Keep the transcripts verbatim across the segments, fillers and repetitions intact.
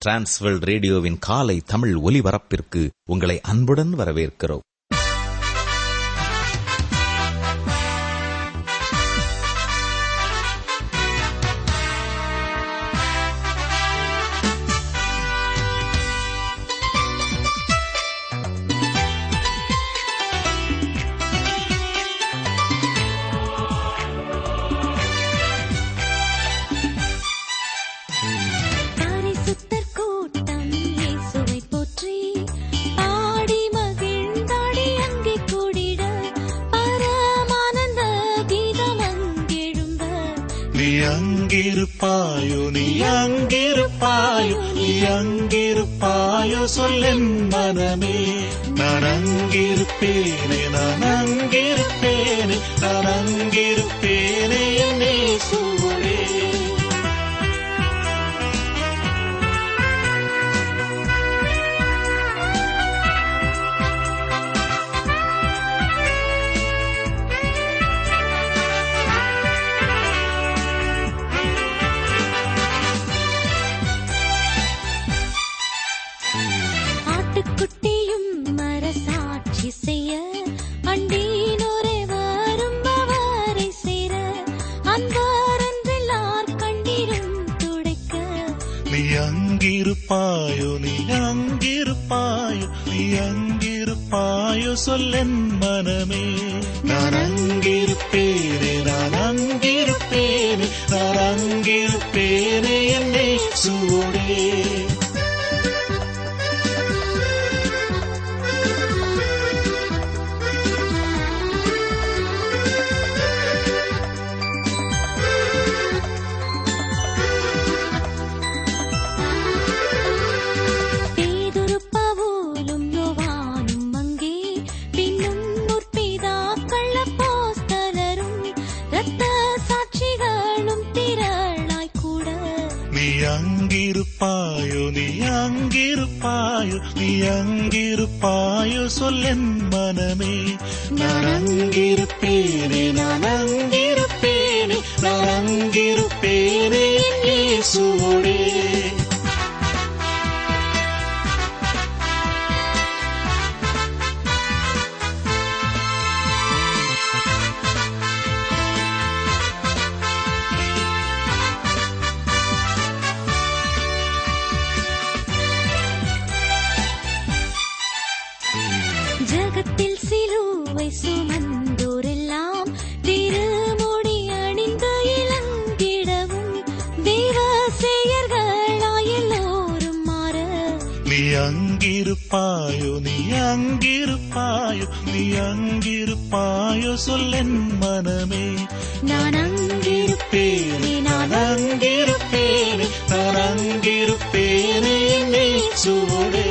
Transworld ரேடியோவின் காலை தமிழ் ஒலிபரப்பிற்கு உங்களை அன்புடன் வரவேற்கிறோம். அங்கிருப்பாயோ நீ அங்கிருப்பாயோ நீ அங்கிருப்பாயோ சொல்லென் மனமே, நான் அங்கிருப்பேனே நான் அங்கிருப்பேனே நான் அங்கிருப்பேனே என் இயேசுவே. ஆட்டுக்குட்டியும் மரசாட்சி செய்ய அண்டீனோரே வரும் அவரை சேர அன்பாரென்றெல்லார் கண்ணீரும் துடைக்க. நீ அங்கிருப்பாயோ நீ அங்கிருப்பாயோ நீ அங்கிருப்பாயோ சொல்லென் மனமே, நான் அங்கிருப்பேனே நான் அங்கிருப்பேனே நான் அங்கிருப்பேனே என் இயேசுவே. அங்கிருப்பாயோ நீ அங்கிருப்பாயோ நீ அங்கிருப்பாயோ சொல்லென் மனமே, நான் அங்கிருப்பேனே நான் அங்கிருப்பேனே நான் அங்கிருப்பேனே இயேசுவே. ஜகத்தில் சிலுவை சுமந்தோரெல்லாம் திருமுடி அணிந்து இளங்கிடவும் தேவ செயர்களாய் எல்லோரும் மாற. நீ அங்கிருப்பாயோ நீ அங்கிருப்பாயோ நீ அங்கிருப்பாயோ சொல்லென் மனமே, நான் அங்கிருப்பேனே நான் அங்கிருப்பேனே நான் அங்கிருப்பேனே இயேசுவே.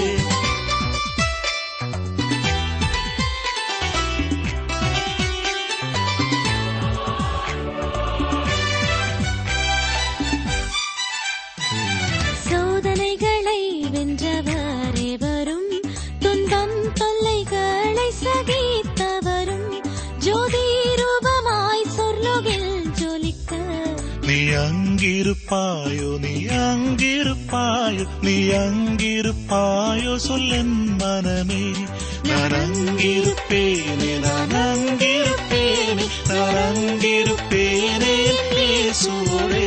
சோதனைகளை வென்றவரே வரும் துன்பம் தொல்லைகளை சகித்தவரும் ஜோதி ரூபமாய் சொர்லோகில் ஜொலிக்க. நீ அங்கிருப்பாயோ நீ அங்கிருப்பாயோ நீ அங்கிருப்பாயோ சொல்லென் மனமே, நான் அங்கிருப்பேனே நான் அங்கிருப்பேனே நான் அங்கிருப்பேனே இயேசுவே.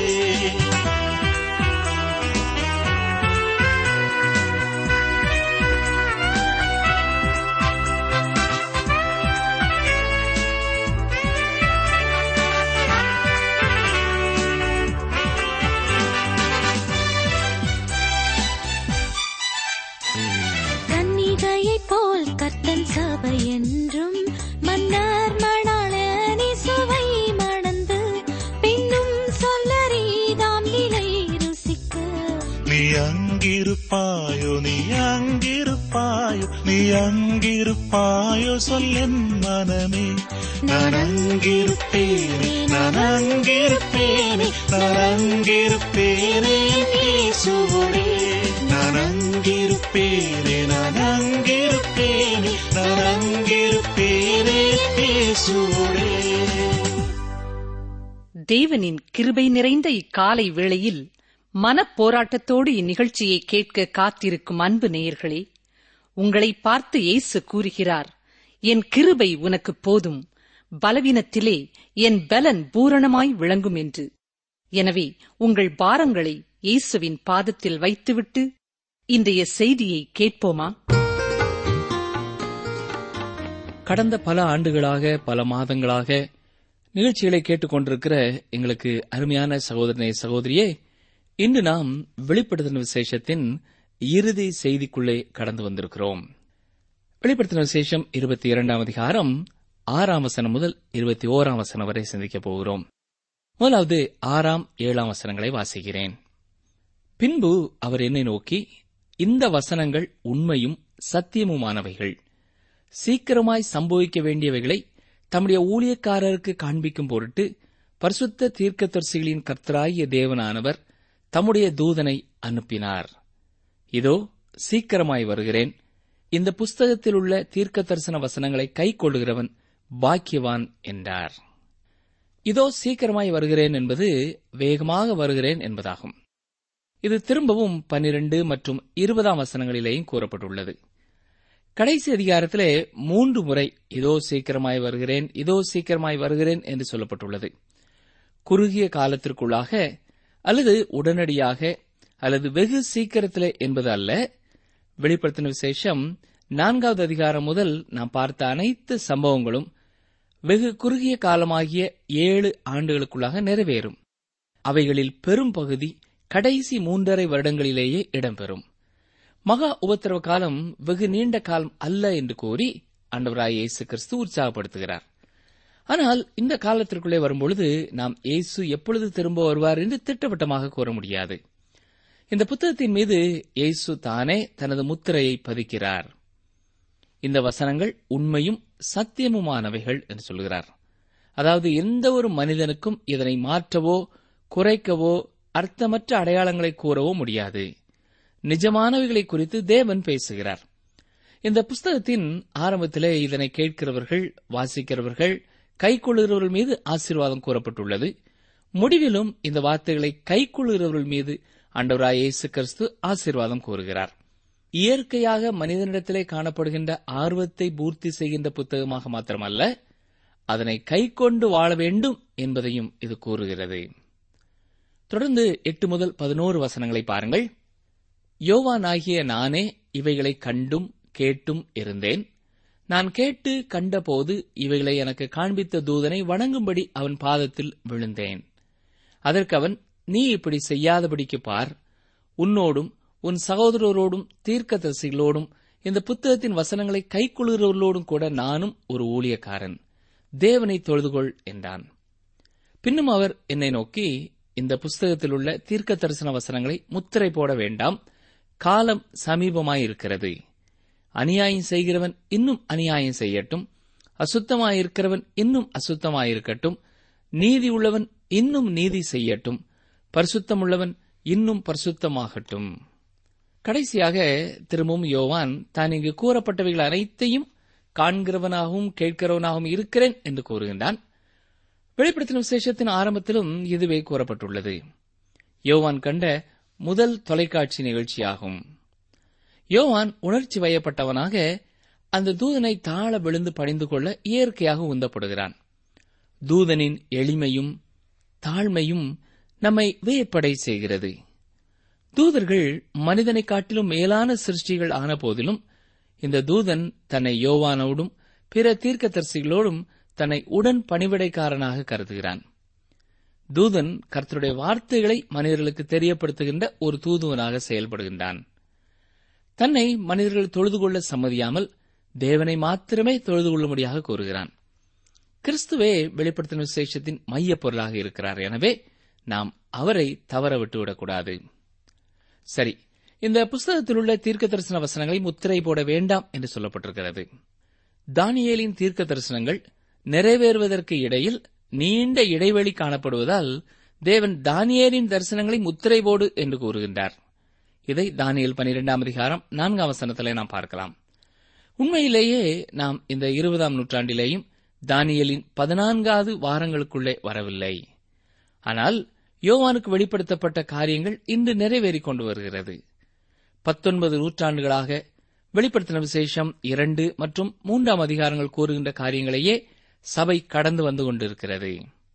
கன்னிகையைப் போல் கர்த்தன் சபை என்றும் மன்னர் மணாளனி சுவை மணந்து பின்னும் சொல்லறிதாம் நிலை ருசிக்க. நீ அங்கிருப்பாயோ நீ அங்கிருப்பாயோ நீ அங்கிருப்பாயோ சொல்லென் மனமே, நான் அங்கிருப்பேனே நான் அங்கிருப்பேனே நான் அங்கிருப்பேனே இயேசுவே. நான் அங்கிருப்பேனே நான் அங்கிருப்பேனே நான் அங்கிருப்பேனே இயேசுவே. தேவனின் கிருபை நிறைந்த இக்காலை வேளையில் மனப்போராட்டத்தோடு இந்நிகழ்ச்சியை கேட்க காத்திருக்கும் அன்பு நேயர்களே, உங்களை பார்த்து இயேசு கூறுகிறார், என் கிருபை உனக்கு போதும், பலவீனத்திலே என் பலன் பூரணமாய் விளங்கும் என்று. எனவே உங்கள் பாரங்களை இயேசுவின் பாதத்தில் வைத்துவிட்டு இன்றைய செய்தியை கேட்போமா? கடந்த பல ஆண்டுகளாக, பல மாதங்களாக நிகழ்ச்சிகளை கேட்டுக்கொண்டிருக்கிற எங்களுக்கு அருமையான சகோதரனே, சகோதரியே, இன்று நாம் வெளிப்படுத்தின விசேஷத்தின் இறுதி செய்திக்குள்ளே கடந்து வந்திருக்கிறோம். வெளிப்படுத்தின விசேஷம் இருபத்தி இரண்டாம் அதிகாரம் ஆறாம் வசனம் முதல் இருபத்தி ஓராம் வசனம் வரை சிந்திக்கப் போகிறோம். முதலாவது ஆறாம் ஏழாம் வசனங்களை வாசிக்கிறேன். பின்பு அவர் என்னை நோக்கி, இந்த வசனங்கள் உண்மையும் சத்தியமுமானவைகள், சீக்கிரமாய் சம்பவிக்க வேண்டியவைகளை தம்முடைய ஊழியக்காரருக்கு காண்பிக்கும் பொருட்டு பரிசுத்த தீர்க்கதரிசிகளின் கர்த்தராகிய தேவனானவர் தம்முடைய தூதனை அனுப்பினார். இதோ சீக்கிரமாய் வருகிறேன். இந்த புஸ்தகத்தில் உள்ள தீர்க்க தரிசன வசனங்களை கை கொள்ளுகிறவன் பாக்கியவான் என்றார். இதோ சீக்கிரமாய் வருகிறேன் என்பது வேகமாக வருகிறேன் என்பதாகும். இது திரும்பவும் பன்னிரண்டு மற்றும் இருபதாம் வசனங்களிலேயும் கூறப்பட்டுள்ளது. கடைசி அதிகாரத்திலே மூன்று முறை இதோ சீக்கிரமாய் வருகிறேன், இதோ சீக்கிரமாய் வருகிறேன் என்று சொல்லப்பட்டுள்ளது. குறுகிய காலத்திற்குள்ளாக அல்லது உடனடியாக அல்லது வெகு சீக்கிரத்திலே என்பது அல்ல. வெளிப்படுத்தின விசேஷம் நான்காவது அதிகாரம் முதல் நாம் பார்த்த அனைத்து சம்பவங்களும் வெகு குறுகிய காலமாகிய ஏழு ஆண்டுகளுக்குள்ளாக நிறைவேறும். அவைகளில் பெரும் பகுதி கடைசி மூன்றரை வருடங்களிலேயே இடம்பெறும். மகா உபத்திரவ காலம் வெகு நீண்ட காலம் அல்ல என்று கூறி ஆண்டவராய் இயேசு கிறிஸ்து உற்சாகப்படுத்துகிறார். ஆனால் இந்த காலத்திற்குள்ளே வரும்பொழுது நாம் இயேசு எப்பொழுது திரும்ப வருவார் என்று திட்டவட்டமாக கூற முடியாது. இந்த புத்தகத்தின் மீது இயேசு தானே தனது முத்திரையை பதிக்கிறார். இந்த வசனங்கள் உண்மையும் சத்தியமுமானவைகள் என்று சொல்கிறார். அதாவது எந்த ஒரு மனிதனுக்கும் இதனை மாற்றவோ குறைக்கவோ அர்த்தமற்ற அடையாளங்களை கூறவோ முடியாது. நிஜமானவைகளை குறித்து தேவன் பேசுகிறார். இந்த புஸ்தகத்தின் ஆரம்பத்திலே இதனை கேட்கிறவர்கள், வாசிக்கிறவர்கள், கைக்கொள்ளுகிறவர்கள் மீது ஆசீர்வாதம் கூறப்பட்டுள்ளது. முடிவிலும் இந்த வார்த்தைகளை கைக்கொள்ளுகிறவர்கள் மீது ஆண்டவராய் இயேசு கிறிஸ்து ஆசீர்வாதம் கூறுகிறார். இயற்கையாக மனிதனிடத்திலே காணப்படுகின்ற ஆர்வத்தை பூர்த்தி செய்கின்ற புத்தகமாக மாத்திரமல்ல, அதனை கைக்கொண்டு வாழ வேண்டும் என்பதையும் இது கூறுகிறது. தொடர்ந்து எட்டு முதல் பதினோரு வசனங்களை பாருங்கள். யோவானாகிய நானே இவைகளை கண்டும் கேட்டும் இருந்தேன். நான் கேட்டு கண்டபோது இவைகளை எனக்கு காண்பித்த தூதனை வணங்கும்படி அவன் பாதத்தில் விழுந்தேன். அதற்கு அவன், நீ இப்படி செய்யாதபடிக்கு பார், உன்னோடும் உன் சகோதரரோடும் தீர்க்கதரிசிகளோடும் இந்த புத்தகத்தின் வசனங்களை கைக்கொள்கிறவர்களோடும் கூட நானும் ஒரு ஊழியக்காரன். தேவனை தொழுதுகொள் என்றான். பின்னும் அவர் என்னை நோக்கி, இந்த புஸ்தகத்தில் உள்ள தீர்க்க தரிசன வசனங்களை முத்திரை போட வேண்டாம், காலம் சமீபமாயிருக்கிறது. அநியாயம் செய்கிறவன் இன்னும் அநியாயம் செய்யட்டும், அசுத்தமாயிருக்கிறவன் இன்னும் அசுத்தமாயிருக்கட்டும், நீதி உள்ளவன் இன்னும் நீதி செய்யட்டும், பரிசுத்தமுள்ளவன் இன்னும் பரிசுத்தமாகட்டும். கடைசியாக திரும்பவும் யோவான் தான் இங்கு கூறப்பட்டவைகள் அனைத்தையும் காண்கிறவனாகவும் கேட்கிறவனாகவும் இருக்கிறேன் என்று கூறுகின்றான். வெளிப்படுத்தின விசேஷத்தின் ஆரம்பத்திலும் இதுவே கூறப்பட்டுள்ளது. யோவான் கண்ட முதல் தொலைக்காட்சி நிகழ்ச்சியாகும். யோவான் உணர்ச்சி வயப்பட்டவனாக அந்த தூதனை தாழ விழுந்து பணிந்து கொள்ள இயற்கையாக உந்தப்படுகிறான். தூதனின் எளிமையும் தாழ்மையும் நம்மை வியப்படை செய்கிறது. தூதர்கள் மனிதனை காட்டிலும் மேலான சிருஷ்டிகள் ஆன போதிலும் இந்த தூதன் தன்னை யோவானோடும் பிற தீர்க்கதரிசிகளோடும் தன்னை உடன் பணிவிடைக்காரனாக கருதுகிறான். தூதன் கர்த்தருடைய வார்த்தைகளை மனிதர்களுக்கு தெரியப்படுத்துகின்ற ஒரு தூதுவனாக செயல்படுகின்றான். தன்னை மனிதர்கள் தொழுது கொள்ள சம்மதியாமல் தேவனை மாத்திரமே தொழுது கொள்ளும்படியாக கூறுகிறான். கிறிஸ்துவே வெளிப்படுத்தின விசேஷத்தின் மைய பொருளாக இருக்கிறார். எனவே நாம் அவரை தவற விட்டுவிடக்கூடாது. சரி, இந்த புஸ்தகத்தில் உள்ள தீர்க்க தரிசன வசனங்களை முத்திரை போட வேண்டாம் என்று சொல்லப்பட்டிருக்கிறது. தானியேலின் தீர்க்க தரிசனங்கள் நிறைவேறுவதற்கு இடையில் நீண்ட இடைவெளி காணப்படுவதால் தேவன் தானியேலின் தரிசனங்களை முத்திரை போடு என்று கூறுகின்றார். இதை தானியேல் பனிரெண்டாம் அதிகாரம் நான்காம் வசனத்திலே நாம் பார்க்கலாம். உண்மையிலேயே நாம் இந்த இருபதாம் நூற்றாண்டிலேயும் தானியேலின் பதினான்காவது வாரங்களுக்குள்ளே வரவில்லை. ஆனால் யோவானுக்கு வெளிப்படுத்தப்பட்ட காரியங்கள் இன்று நிறைவேறிக் கொண்டு வருகிறது. பத்தொன்பது நூற்றாண்டுகளாக வெளிப்படுத்தின விசேஷம் இரண்டு மற்றும் மூன்றாம் அதிகாரங்கள் கூறுகின்ற காரியங்களையே சபை கடந்து வந்து கொண்டிருக்கிறது.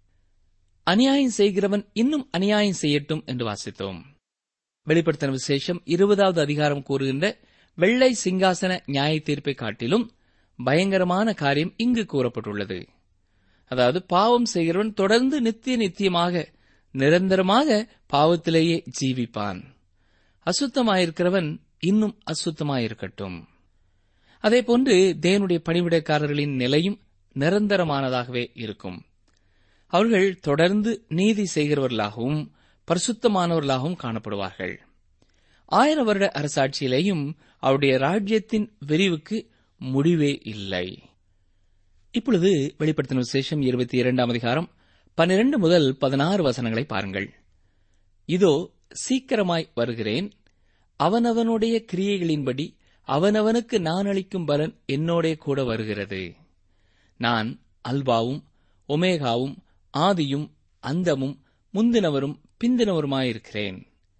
அநியாயம் செய்கிறவன் இன்னும் அநியாயம் செய்யட்டும் என்று வாசித்தோம். வெளிப்படுத்தின விசேஷம் இருபதாவது அதிகாரம் கூறுகின்ற வெள்ளை சிங்காசன நியாய தீர்ப்பை காட்டிலும் பயங்கரமான காரியம் இங்கு கூறப்பட்டுள்ளது. அதாவது பாவம் செய்கிறவன் தொடர்ந்து நித்திய நித்தியமாக நிரந்தரமாக பாவத்திலேயே ஜீவிப்பான். அசுத்தமாயிருக்கிறவன் இன்னும் அசுத்தமாயிருக்கட்டும். அதேபோன்று தேவனுடைய பணிவிடைக்காரர்களின் நிலையும் நிரந்தரமானதாகவே இருக்கும். அவர்கள் தொடர்ந்து நீதி செய்கிறவர்களாகவும் பரிசுத்தமானவர்களாகவும் காணப்படுவார்கள். ஆயிரம் வருட அரசாட்சியிலேயும் அவருடைய ராஜ்யத்தின் விரிவுக்கு முடிவே இல்லை. இப்பொழுது வெளிப்படுத்தின விசேஷம் இருபத்தி இரண்டாம் அதிகாரம் பன்னிரண்டு முதல் பதினாறு வசனங்களை பாருங்கள். இதோ சீக்கிரமாய் வருகிறேன், அவனவனுடைய கிரியைகளின்படி அவனவனுக்கு நான் அளிக்கும் பலன் என்னோடே கூட வருகிறது. நான் அல்பாவும் ஒமேகாவும் ஆதியும் அந்தமும் முந்தினவரும் பிந்தினவருமாயிருக்கிறேன்.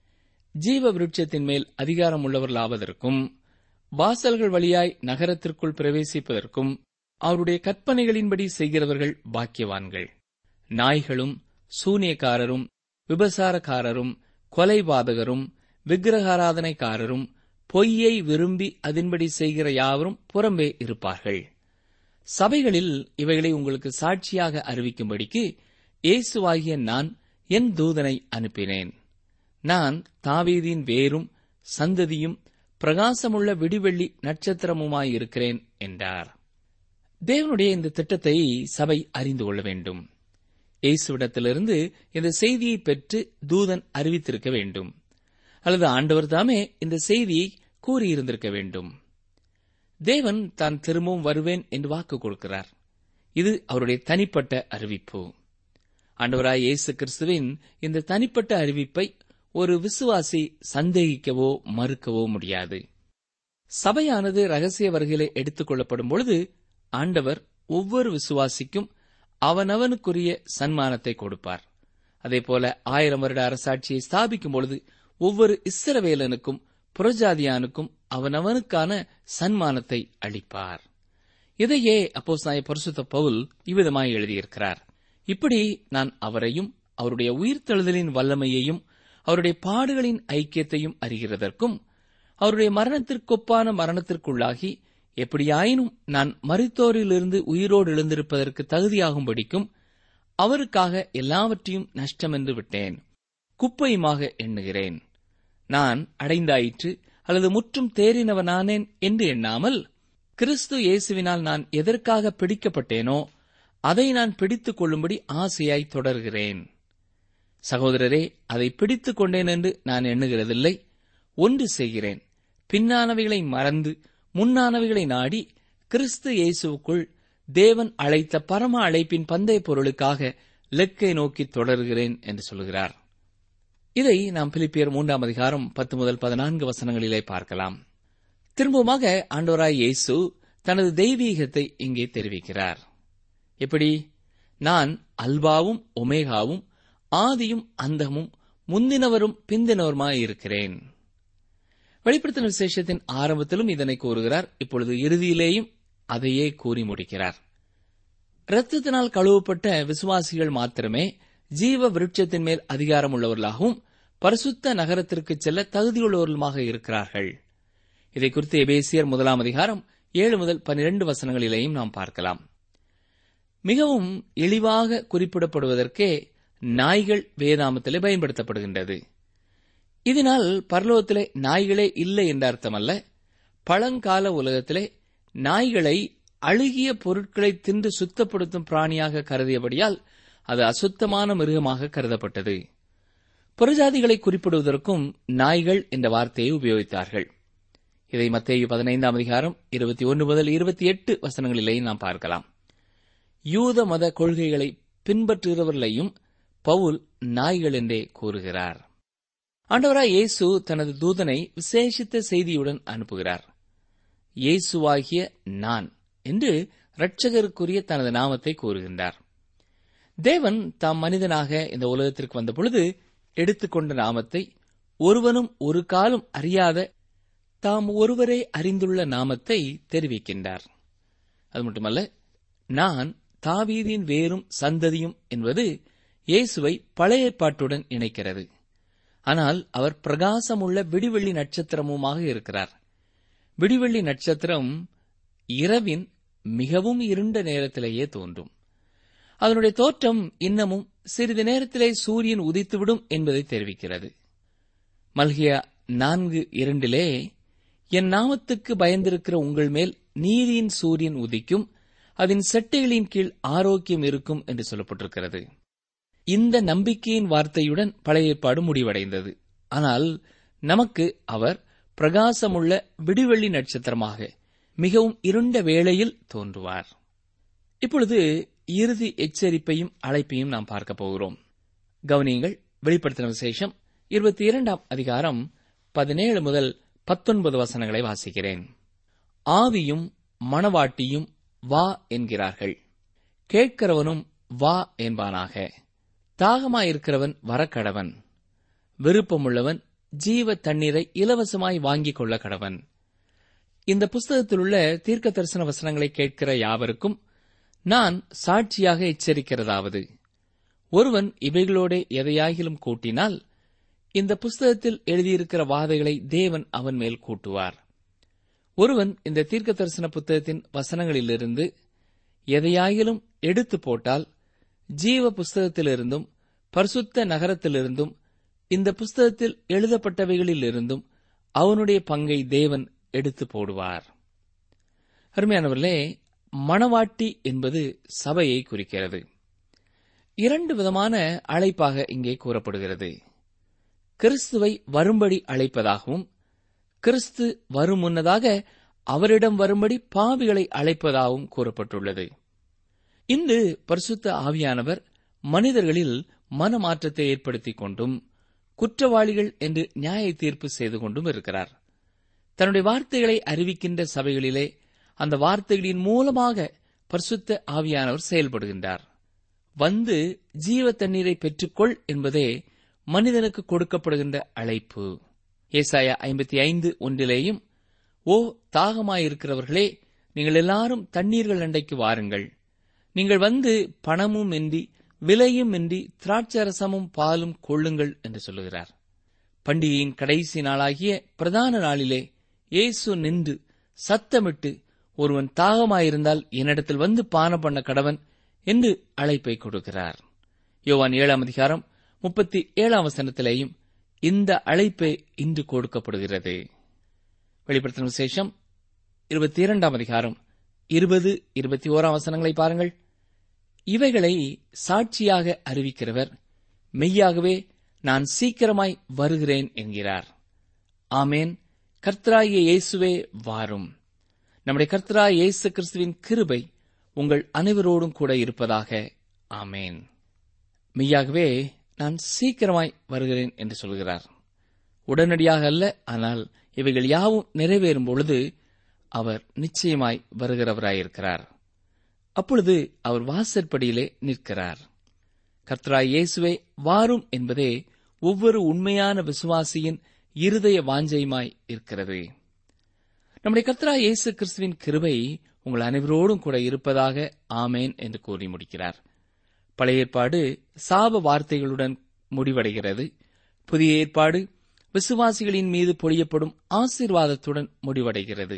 ஜீவ விருட்சத்தின் மேல் அதிகாரம் உள்ளவர்களாவதற்கும் வாசல்கள் வழியாய் நகரத்திற்குள் பிரவேசிப்பதற்கும் அவருடைய கற்பனைகளின்படி செய்கிறவர்கள் பாக்கியவான்கள். நாய்களும் சூனியக்காரரும் விபசாரக்காரரும் கொலைபாதகரும் விக்கிரகாராதனைக்காரரும் பொய்யை விரும்பி அதன்படி செய்கிற யாவரும் புறம்பே இருப்பார்கள். சபைகளில் இவைகளை உங்களுக்கு சாட்சியாக அறிவிக்கும்படிக்கு இயேசுவாகிய நான் என் தூதனை அனுப்பினேன். நான் தாவீதின் வேரும் சந்ததியும் பிரகாசமுள்ள விடிவெள்ளி நட்சத்திரமுமாயிருக்கிறேன் என்றார். தேவனுடைய இந்த திட்டத்தை சபை அறிந்து கொள்ள வேண்டும். இயேசுவிடத்திலிருந்து இந்த செய்தியை பெற்று தூதன் அறிவித்திருக்க வேண்டும், அல்லது ஆண்டவர் தாமே இந்த செய்தியை கூறியிருந்திருக்க வேண்டும். தேவன் தான் திரும்பவும் வருவேன் என்று வாக்கு கொடுக்கிறார். இது அவருடைய தனிப்பட்ட அறிவிப்பு. ஆண்டவராய் இயேசு கிறிஸ்துவின் இந்த தனிப்பட்ட அறிவிப்பை ஒரு விசுவாசி சந்தேகிக்கவோ மறுக்கவோ முடியாது. சபையானது ரகசிய வருகையிலே எடுத்துக் கொள்ளப்படும் பொழுது ஆண்டவர் ஒவ்வொரு விசுவாசிக்கும் அவனவனுக்குரிய சன்மானத்தை கொடுப்பார். அதேபோல ஆயிரம் வருட அரசாட்சியை ஸ்தாபிக்கும் பொழுது ஒவ்வொரு இஸ்ரவேலனுக்கும் புறஜாதியானுக்கும் அவனவனுக்கான சன்மானத்தை அளிப்பார். இதையே அப்போஸ்தலனாகிய பரிசுத்த பவுல் இவ்விதமாய் எழுதியிருக்கிறார். இப்படி நான் அவரையும் அவருடைய உயிர்த்தெழுதலின் வல்லமையையும் அவருடைய பாடுகளின் ஐக்கியத்தையும் அறிகிறதற்கும் அவருடைய மரணத்திற்கொப்பான மரணத்திற்குள்ளாகி எப்படியாயினும் நான் மரித்தோரிலிருந்து உயிரோடு எழுந்திருப்பதற்கு தகுதியாகும்படிக்கும் அவருக்காக எல்லாவற்றையும் நஷ்டமென்று விட்டேன், குப்பையுமாக எண்ணுகிறேன். நான் அடைந்தாயிற்று அல்லது முற்றும் தேறினவனானேன் என்று எண்ணாமல் கிறிஸ்து இயேசுவினால் நான் எதற்காக பிடிக்கப்பட்டேனோ அதை நான் பிடித்துக் கொள்ளும்படி ஆசையாய் தொடர்கிறேன். சகோதரரே, அதை பிடித்துக் கொண்டேன் என்று நான் எண்ணுகிறதில்லை. ஒன்று செய்கிறேன், பின்னானவைகளை மறந்து முன்னானவைகளை நாடி கிறிஸ்து இயேசுவுக்குள் தேவன் அழைத்த பரம அழைப்பின் பந்தய பொருளுக்காக லெக்கை நோக்கி தொடர்கிறேன் என்று சொல்கிறார். இதை நாம் பிலிப்பியர் மூன்றாம் அதிகாரம் பத்து முதல் பதினான்கு வசனங்களிலே பார்க்கலாம். திரும்பமாக ஆண்டவராய் இயேசு தனது தெய்வீகத்தை இங்கே தெரிவிக்கிறார். எப்படி? நான் அல்பாவும் ஒமேகாவும் ஆதியும் அந்தமும் முந்தினவரும் பிந்தினவருமாயிருக்கிறேன். வெளிப்படுத்தின விசேஷத்தின் ஆரம்பத்திலும் இதனை கூறுகிறார். இப்பொழுது இறுதியிலேயும் அதையே கூறி முடிக்கிறார். இரத்தத்தினால் கழுவப்பட்ட விசுவாசிகள் மாத்திரமே ஜீவ விருட்சத்தின் மேல் அதிகாரம் உள்ளவர்களாகவும் பரிசுத்த நகரத்திற்கு செல்ல தகுதியுள்ளவர்களுமாக இருக்கிறார்கள். இதை குறித்து எபேசியர் முதலாம் அதிகாரம் ஏழு முதல் பனிரெண்டு வசனங்களிலேயும் நாம் பார்க்கலாம். மிகவும் இழிவாக குறிப்பிடப்படுவதற்கே நாய்கள் வேதாமத்திலே பயன்படுத்தப்படுகின்றது. இதனால் பரலோகத்திலே நாய்களே இல்லை என்ற அர்த்தமல்ல. பழங்கால உலகத்திலே நாய்களை அழுகிய பொருட்களை தின்று சுத்தப்படுத்தும் பிராணியாக கருதியபடியால் அது அசுத்தமான மிருகமாக கருதப்பட்டது. புறஜாதிகளை குறிப்பிடுவதற்கும் நாய்கள் என்ற வார்த்தையை உபயோகித்தார்கள். இதை மத்தேயு பதினைந்தாம் அதிகாரம் இருபத்தி ஒன்று முதல் இருபத்தி எட்டு வசனங்களிலேயும் நாம் பார்க்கலாம். யூத மத கொள்கைகளை பின்பற்றுகிறவர்களையும் பவுல் நாய்கள் என்றே கூறுகிறார். ஆண்டவராய் இயேசு தனது தூதனை விசேஷித்த செய்தியுடன் அனுப்புகிறார். இயேசுவாகிய நான் என்று இரட்சகருக்குரிய தனது நாமத்தை கூறுகின்றார். தேவன் தாம் மனிதனாக இந்த உலகத்திற்கு வந்த பொழுது எடுத்துக்கொண்ட நாமத்தை ஒருவனும் ஒரு காலம் அறியாத தாம் ஒருவரே அறிந்துள்ள நாமத்தை தெரிவிக்கின்றார். அது மட்டுமல்ல, நான் தாவீதின் வேரும் சந்ததியும் என்பது இயேசுவை பழைய ஏற்பாட்டுடன் இணைக்கிறது. ஆனால் அவர் பிரகாசமுள்ள விடிவெள்ளி நட்சத்திரமுமாக இருக்கிறார். விடிவெள்ளி நட்சத்திரம் இரவின் மிகவும் இருண்ட நேரத்திலேயே தோன்றும். அதனுடைய தோற்றம் இன்னமும் சிறிது நேரத்திலே சூரியன் உதித்துவிடும் என்பதை தெரிவிக்கிறது. மல்கியா நான்கு இரண்டிலே, என் நாமத்துக்கு பயந்திருக்கிற உங்கள் மேல் நீதியின் சூரியன் உதிக்கும், அதன் செட்டைகளின் கீழ் ஆரோக்கியம் இருக்கும் என்று சொல்லப்பட்டிருக்கிறது. இந்த நம்பிக்கையின் வார்த்தையுடன் பழைய ஏற்பாடு முடிவடைந்தது. ஆனால் நமக்கு அவர் பிரகாசமுள்ள விடிவெள்ளி நட்சத்திரமாக மிகவும் இருண்ட வேளையில் தோன்றுவார். இப்பொழுது இறுதி எச்சரிப்பையும் அழைப்பையும் நாம் பார்க்க போகிறோம். கவனியங்கள். வெளிப்படுத்தின விசேஷம் இருபத்தி இரண்டாம் அதிகாரம் பதினேழு முதல் பத்தொன்பது வசனங்களை வாசிக்கிறேன். ஆவியும் மணவாட்டியும் வா என்கிறார்கள், கேட்கிறவனும் வா என்பானாக. தாகமாயிருக்கிறவன் வரக்கடவன், விருப்பமுள்ளவன் ஜீவ தண்ணீரை இலவசமாய் வாங்கிக் கொள்ள கடவன். இந்த புஸ்தகத்தில் உள்ள தீர்க்க தரிசன வசனங்களை கேட்கிற யாவருக்கும் நான் சாட்சியாக எச்சரிக்கிறதாவது, ஒருவன் இவைகளோட எதையாகிலும் கூட்டினால் இந்த புஸ்தகத்தில் எழுதியிருக்கிற வாதைகளை தேவன் அவன் மேல் கூட்டுவார். ஒருவன் இந்த தீர்க்க தரிசன புத்தகத்தின் வசனங்களிலிருந்து எதையாகிலும் எடுத்து போட்டால் ஜீவ புஸ்தகத்திலிருந்தும் பரிசுத்த நகரத்திலிருந்தும் இந்த புஸ்தகத்தில் எழுதப்பட்டவைகளிலிருந்தும் அவனுடைய பங்கை தேவன் எடுத்து போடுவார். அருமையானவர்களே, மணவாட்டி என்பது சபையை குறிக்கிறது. இரண்டு விதமான அழைப்பாக இங்கே கூறப்படுகிறது. கிறிஸ்துவை வரும்படி அழைப்பதாகவும், கிறிஸ்து வரும் முன்னதாக அவரிடம் வரும்படி பாவிகளை அழைப்பதாகவும் கூறப்பட்டுள்ளது. இன்று பரிசுத்த ஆவியானவர் மனிதர்களில் மனமாற்றத்தை ஏற்படுத்திக் கொண்டும் குற்றவாளிகள் என்று நியாய தீர்ப்பு செய்து கொண்டும் இருக்கிறார். தன்னுடைய வார்த்தைகளை அறிவிக்கின்ற சபைகளிலே அந்த வார்த்தைகளின் மூலமாக பரிசுத்த ஆவியானவர் செயல்படுகின்றார். வந்து ஜீவ தண்ணீரை பெற்றுக்கொள் என்பதே மனிதனுக்கு கொடுக்கப்படுகின்ற அழைப்பு. ஏசாயா ஐம்பத்தி ஐந்து ஒன்றிலேயும், ஓ தாகமாயிருக்கிறவர்களே, நீங்கள் எல்லாரும் தண்ணீர்கள் அண்டைக்கு வாருங்கள், நீங்கள் வந்து பணமும் இன்றி விலையும் இன்றி திராட்சரசமும் பாலும் கொள்ளுங்கள் என்று சொல்லுகிறார். பண்டிகையின் கடைசி நாளாகிய பிரதான நாளிலே இயேசு நின்று சத்தமிட்டு, ஒருவன் தாகமாயிருந்தால் என்னிடத்தில் வந்து பானம் பண்ண கடவன் என்று அழைப்பை கொடுக்கிறார். யோவான் ஏழாம் அதிகாரம் முப்பத்தி ஏழாம் வசனத்திலேயும் இந்த அழைப்பே இன்று கொடுக்கப்படுகிறது. வெளிப்படுத்தின விசேஷம் இருபத்தி இரண்டாம் அதிகாரம் இருபது இருபத்தி ஓராம் வசனங்களை பாருங்கள். இவைகளை சாட்சியாக அறிவிக்கிறவர் மெய்யாகவே நான் சீக்கிரமாய் வருகிறேன் என்கிறார். ஆமேன். கர்த்தராகிய இயேசுவே வாரும். நம்முடைய கர்த்தராகிய இயேசு கிறிஸ்துவின் கிருபை உங்கள் அனைவரோடும் கூட இருப்பதாக. ஆமேன். மெய்யாகவே நான் சீக்கிரமாய் வருகிறேன் என்று சொல்கிறார். உடனடியாக அல்ல, ஆனால் இவைகள் யாவும் நிறைவேறும் பொழுது அவர் நிச்சயமாய் வருகிறவராயிருக்கிறார். அப்பொழுது அவர் வாசற்படியிலே நிற்கிறார். கர்த்தராகிய இயேசுவே வாரும் என்பதே ஒவ்வொரு உண்மையான விசுவாசியின் இருதய வாஞ்சையுமாய் இருக்கிறது. நம்முடைய கர்த்தராகிய இயேசு கிறிஸ்துவின் கிருபை உங்கள் அனைவரோடும் கூட இருப்பதாக. ஆமேன் என்று கூறி முடிக்கிறார். பழைய ஏற்பாடு சாப வார்த்தைகளுடன் முடிவடைகிறது. புதிய ஏற்பாடு விசுவாசிகளின் மீது பொழியப்படும் ஆசீர்வாதத்துடன் முடிவடைகிறது.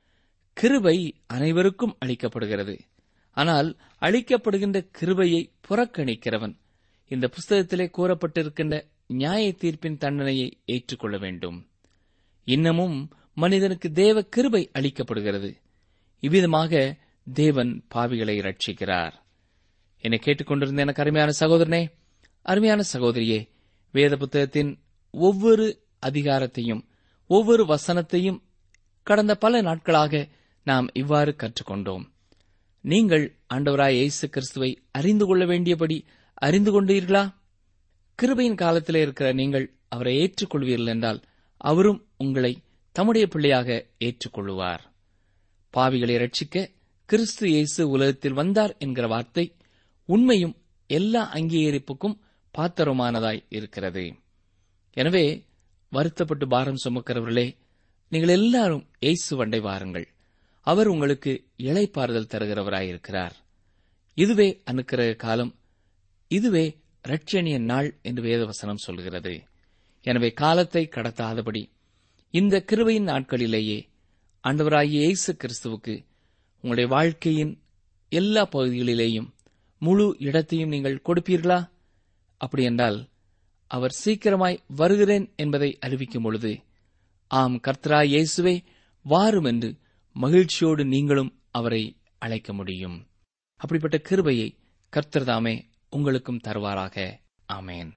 கிருபை அனைவருக்கும் அளிக்கப்படுகிறது. ஆனால் அளிக்கப்படுகின்ற கிருபையை புறக்கணிக்கிறவன் இந்த புஸ்தகத்திலே கூறப்பட்டிருக்கின்ற நியாய தீர்ப்பின் தண்டனையை ஏற்றுக்கொள்ள வேண்டும். இன்னமும் மனிதனுக்கு தேவ கிருபை அளிக்கப்படுகிறது. இவ்விதமாக தேவன் பாவிகளை ரட்சிக்கிறார். என்னை கேட்டுக்கொண்டிருந்த எனக்கு அருமையான சகோதரனே, அருமையான சகோதரியே, வேத புத்தகத்தின் ஒவ்வொரு அதிகாரத்தையும் ஒவ்வொரு வசனத்தையும் கடந்த பல நாட்களாக நாம் இவ்வாறு கற்றுக்கொண்டோம். நீங்கள் ஆண்டவராய் இயேசு கிறிஸ்துவை அறிந்து கொள்ள வேண்டியபடி அறிந்து கொண்டீர்களா? கிருபையின் காலத்திலே இருக்கிற நீங்கள் அவரை ஏற்றுக்கொள்வீர்கள் என்றால் அவரும் உங்களை தம்முடைய பிள்ளையாக ஏற்றுக்கொள்ளுவார். பாவிகளை ரட்சிக்க கிறிஸ்து இயேசு உலகத்தில் வந்தார் என்கிற வார்த்தை உண்மையும் எல்லா அங்கீகரிப்புக்கும் பாத்திரமானதாய் இருக்கிறது. எனவே வருத்தப்பட்டு பாரம் சுமக்கிறவர்களே, நீங்கள் எல்லாரும் இயேசு வண்டை வாருங்கள். அவர் உங்களுக்கு இளைப்பாறுதல் தருகிறவராயிருக்கிறார். இதுவே அனுக்கிரக காலம், இதுவே இரட்சணிய நாள் என்று வேதவசனம் சொல்கிறது. எனவே காலத்தை கடத்தாதபடி இந்த கிருபையின் நாட்களிலேயே ஆண்டவராகிய இயேசு கிறிஸ்துவுக்கு உங்களுடைய வாழ்க்கையின் எல்லா பகுதிகளிலேயும் முழு இடத்தையும் நீங்கள் கொடுப்பீர்களா? அப்படியென்றால் அவர் சீக்கிரமாய் வருகிறேன் என்பதை அறிவிக்கும் பொழுது, ஆம் கர்த்தராய் இயேசுவே வாரும் என்று மகிழ்ச்சியோடு நீங்களும் அவரை அழைக்க முடியும். அப்படிப்பட்ட கிருபையை கர்த்தர் தாமே உங்களுக்கும் தருவாராக. ஆமேன்.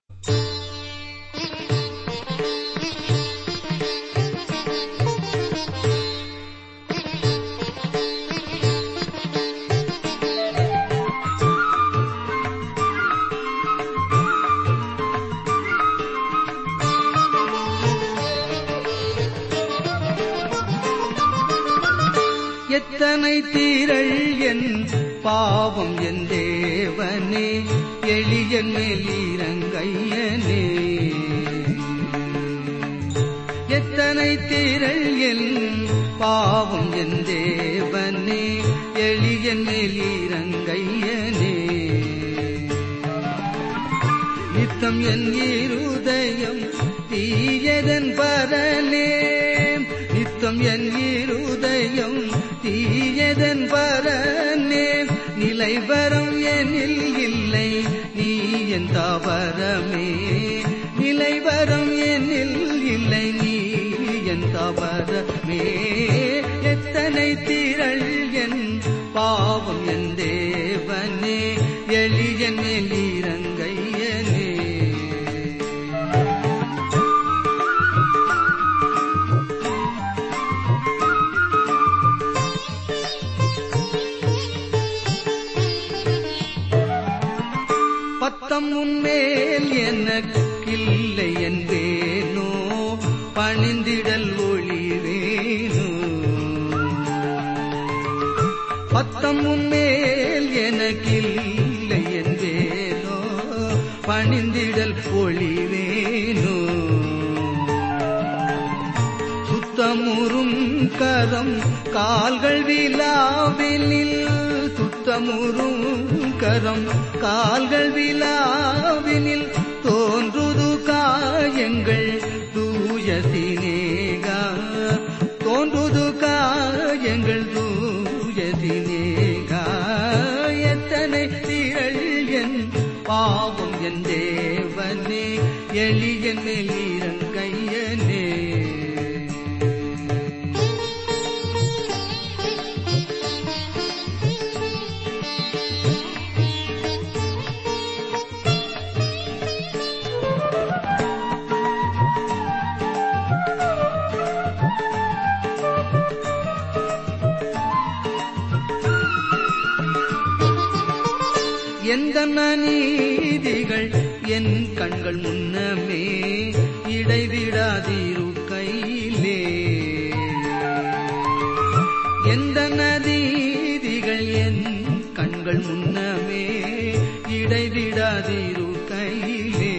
எத்தனை தீரள் என் பாவம் என் தேவனே, எளியன் மேலிரங்கையனே. எத்தனை தீரள் என் பாவம் என் தேவனே, எளியன் மேலிரங்கையனே. நித்தம் என் இருதயம் தீயதன் பரனே, நித்தம் என் இருதயம் தீயதன் பரனே. நிலைவரம் எனில் இல்லை நீ என் தாவரமே, நிலைவரம் எனில் இல்லை நீ என் தாவரமே. எத்தனை திரள் என் பாவம் என் தேவனே, எளியன் மேலிரங்கையனே. பத்தம் உன்மேல் எனக்கில்லை என்பேனோ, பணிந்திடல் ஒளிவேனோ. பத்தம் உன்மேல் எனக்கில்லை என்பேனோ, பணிந்திடல் ஒளிவேனோ. சுத்தமுறும் கரம் கால்கள் விழாவினில், சுத்தமுறும் கரம் கால்கள் விழாவினில் தோன்றுது காயங்கள் தூய சினேகா, தோன்றுது காயங்கள் தூய சினேகா. எத்தனை திரள் என் பாவம் என் தேவனே, எளியன் மேலிரங்கையனே. எந்த நீதிகள் என் கண்கள் முன்னமே இடைவிடாதிரு கையிலே. எந்த நீதிகள் என் கண்கள் முன்னமே இடைவிடாதிரு கையிலே.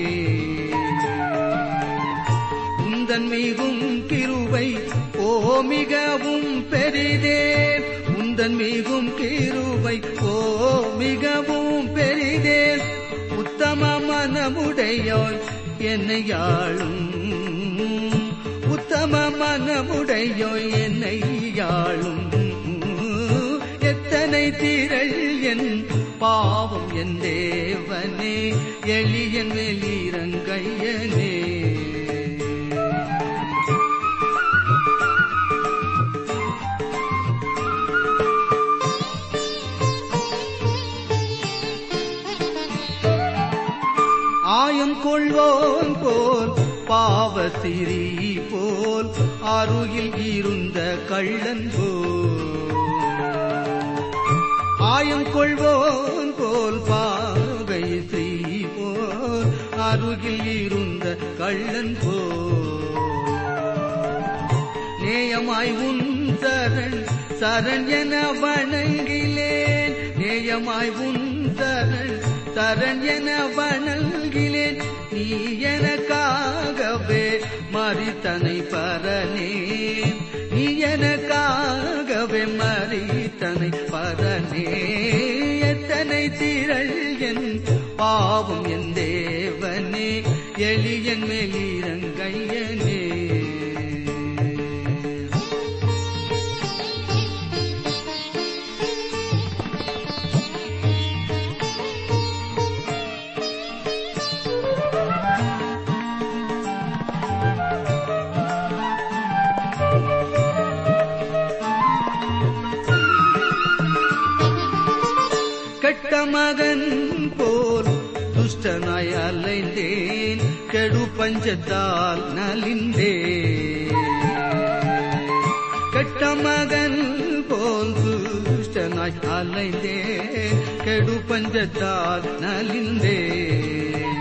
உந்தன் மிகும் கிருபை ஓ மிகவும் பெரிதே, உந்தன் மிகும் கிருபை ஓ மிகவும் பெரிதே. உத்தம மனமுடையோய் என்னை யாழும், உத்தம மனமுடையோய் என்னை யாழும். எத்தனை திரள் என் பாவம் என் தேவனே, எளியன் மேலிரங்கையனே. ஆயம் கொள்வோன் போல் பாவசிறி போல் அருகில் இருந்த கள்ளன் போல். ஆயம் கொள்வோன் போல் பாவை ஸ்ரீ போல் அருகில் இருந்த கள்ளன் போல். நேயமாய் உன் சரண் சரண் என வணங்கிலேன், நேயமாய் உன் சரண் சரண் என வணங்கிலேன் நீ எனக்காகவே மரித்தனை பரனே நீ எனக்காகவே மரித்தனை பரனே எத்தனை திரள் என் பாவம் என் தேவனே எளியன் மேலிரங்கையனே கெட்ட மகன் போல் துஷ்டனாய் அலைந்தேன் கெடு பஞ்சத்தால் நலிந்தேன் கெட்ட மகன் போல் துஷ்டனாய் அலைந்தேன் கெடு பஞ்சத்தால் நலிந்தேன்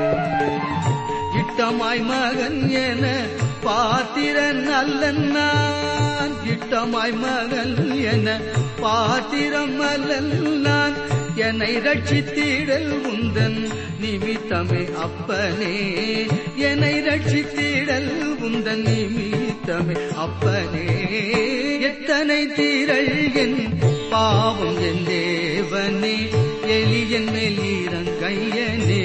இட்டமாய் மகன் என பாத்திரன் அல்லன் நான் இட்டமாய் மகன் என பாத்திரம் அல்லன் நான் என்னை ரட்சித்திடல் உந்தன் நிமித்தமே அப்பனே என்னை ரட்சித்திடல் உந்தன் நிமித்தமே அப்பனே எத்தனை திரள் என் பாவம் என் தேவனே எளியன் மேலிரங்கையனே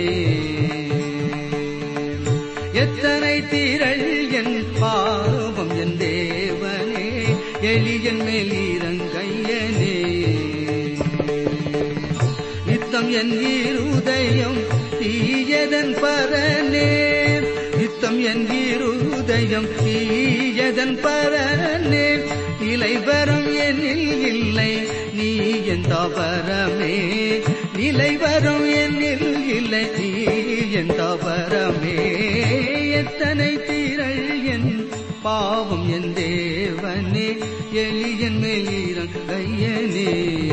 எத்தனை திரள் என் பாவம் என் தேவனே எளியன் மேலிரங்கையனே நித்தம் என் இருதயம் தீயதன் பரனே நித்தம் என் இருதயம் தீயதன் பரனே நிலைவரம் என்னில் இல்லை நீ என் தாபரமே நிலைவரம் என்னில் இல்லை நீ என் தாபரமே எத்தனை திரள் என் பாவம் என் தேவனே எளியன் மேலிரங்கையனே.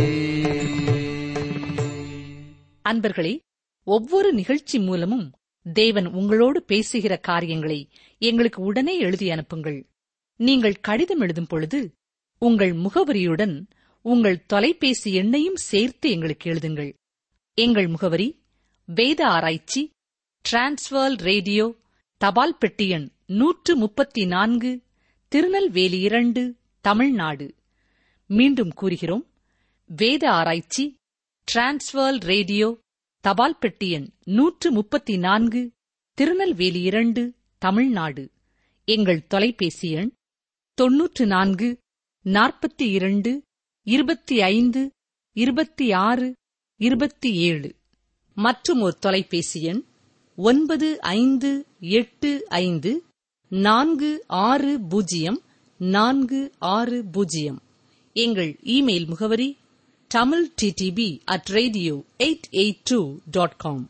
அன்பர்களே, ஒவ்வொரு நிகழ்ச்சி மூலமும் தேவன் உங்களோடு பேசுகிற காரியங்களை எங்களுக்கு உடனே எழுதி அனுப்புங்கள். நீங்கள் கடிதம் எழுதும் பொழுது உங்கள் முகவரியுடன் உங்கள் தொலைபேசி எண்ணையும் சேர்த்து எங்களுக்கு எழுதுங்கள். எங்கள் முகவரி: வேத ஆராய்ச்சி, டிரான்ஸ்வர் ரேடியோ, தபால் பெட்டி எண் நூற்று முப்பத்தி நான்கு, திருநெல்வேலி இரண்டு, தமிழ்நாடு. மீண்டும் கூறுகிறோம்: வேத ஆராய்ச்சி, டிரான்ஸ்வர் ரேடியோ, தபால் பெட்டி எண் நூற்று முப்பத்தி நான்கு, திருநெல்வேலி இரண்டு, தமிழ்நாடு. எங்கள் தொலைபேசி எண் தொன்னூற்று நான்கு நாற்பத்தி இரண்டு இருபத்தி ஐந்து இருபத்தி ஆறு இருபத்தி ஏழு. மற்றும் ஒரு தொலைபேசி எண் ஒன்பது ஐந்து எட்டு ஐந்து நான்கு ஆறு பூஜ்ஜியம் நான்கு ஆறு பூஜ்ஜியம். எங்கள் இமெயில் முகவரி Tamil DDP at radio eight eight two dot com.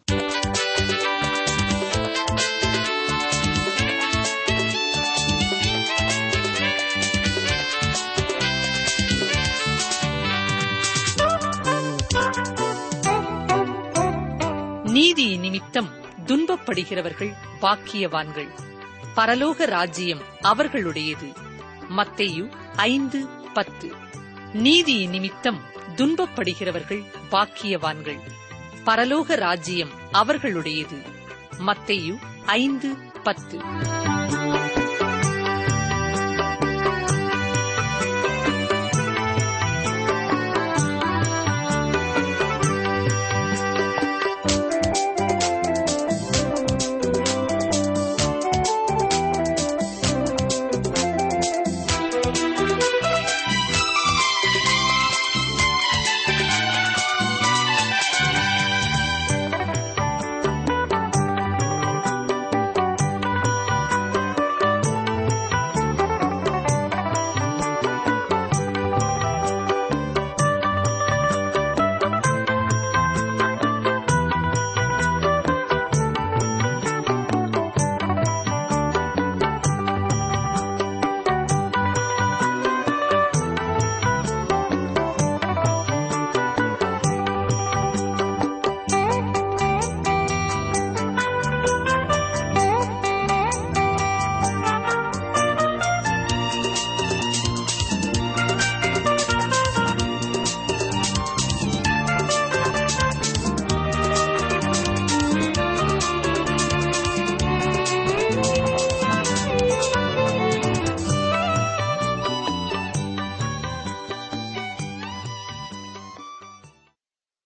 நீதி நிமித்தம் துன்பப்படுகிறவர்கள் பாக்கியவான்கள், பரலோக ராஜ்யம் அவர்களுடையது. மத்தேயு ஐந்து பத்து. நீதி நிமித்தம் துன்பப்படுகிறவர்கள் பாக்கியவான்கள், பரலோக ராஜ்யம் அவர்களுடையது. மத்தேயு ஐந்து பத்து.